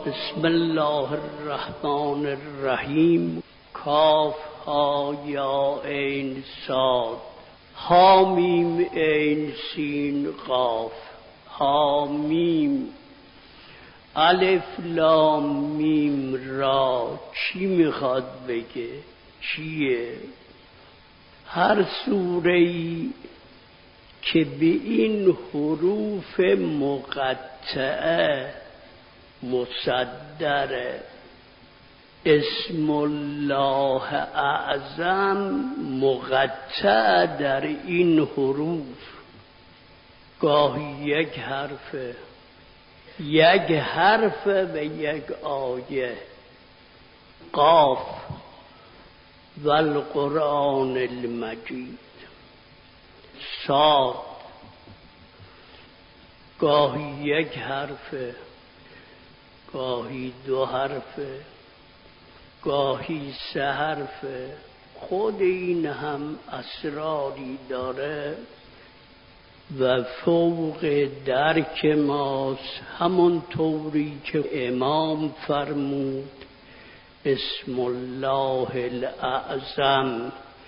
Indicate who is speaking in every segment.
Speaker 1: بسم الله الرحمن الرحیم. کاف ها یا عین صاد ها میم عین سین قاف ها میم الف لام میم را. چی میخواد بگه؟ چیه؟ هر سوره‌ای که به این حروف مقطعه مصدر اسم الله اعظم مقطع در این حروف، گاهی یک حرف و یک آیه. قاف و القرآن المجید. صاد گاهی یک حرفه، گاهی دو حرفه، گاهی سه حرفه. خود این هم اسراری داره و فوق درک ماست. همون طوری که امام فرمود اسم الله الاعظم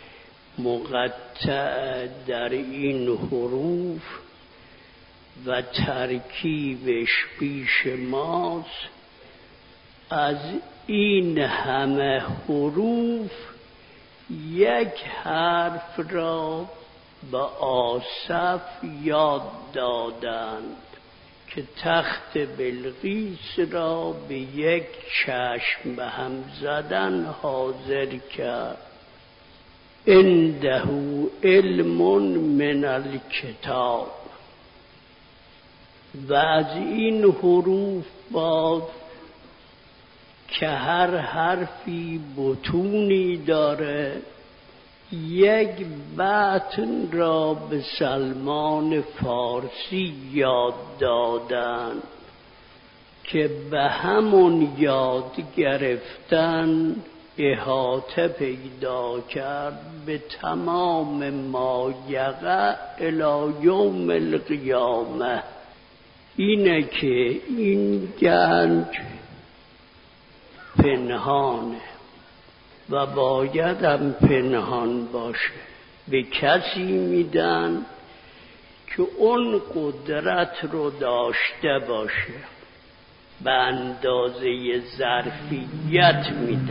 Speaker 1: مقطع در این حروف و ترکیبش پیش ماست. از این همه حروف یک حرف را به آصف یاد دادند که تخت بلقیس را به یک چشم به هم زدن حاضر کرد. عنده علم من الکتاب. و از این حروف باد که هر حرفی بطونی داره، یک بطن را به سلمان فارسی یاد دادند که به همون یاد گرفتن احاطه پیدا کرد به تمام ما یقع الی یوم القیامه. اینه که این گنج پنهانه و باید هم پنهان باشه. به کسی میدن که اون قدرت رو داشته باشه، به اندازه ظرفیت میدن.